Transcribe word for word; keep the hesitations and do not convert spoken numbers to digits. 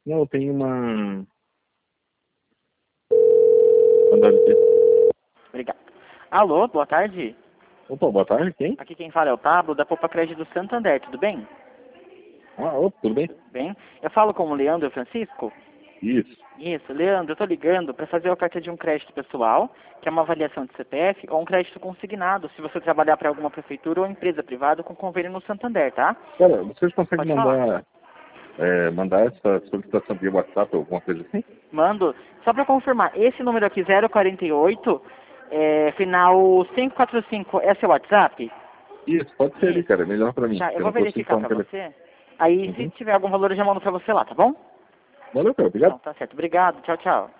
Não, tem uma... Mandar aqui. Obrigado. Alô, boa tarde. Opa, boa tarde, quem? Aqui quem fala é o Pablo, da Poupa Crédito do Santander, tudo bem? Ah, opa, tudo bem? Bem. Eu falo com o Leandro Francisco? Isso. Isso, Leandro, eu tô ligando para fazer a oferta de um crédito pessoal, que é uma avaliação de C P F, ou um crédito consignado, se você trabalhar para alguma prefeitura ou empresa privada com convênio no Santander, tá? Cara, vocês conseguem Pode falar. mandar, é, mandar essa solicitação via WhatsApp ou alguma coisa assim? Mando. Só para confirmar, esse número aqui, zero quarenta e oito, é, final quinhentos e quarenta e cinco, é seu WhatsApp? Isso, pode ser ali, Isso. cara, é melhor pra mim. Tá, eu Eu vou não consigo verificar falar no para telefone. você. Aí, se Uhum. tiver algum valor, eu já mando para você lá, tá bom? Valeu, cara, obrigado. Então, tá certo. Obrigado. Tchau, tchau.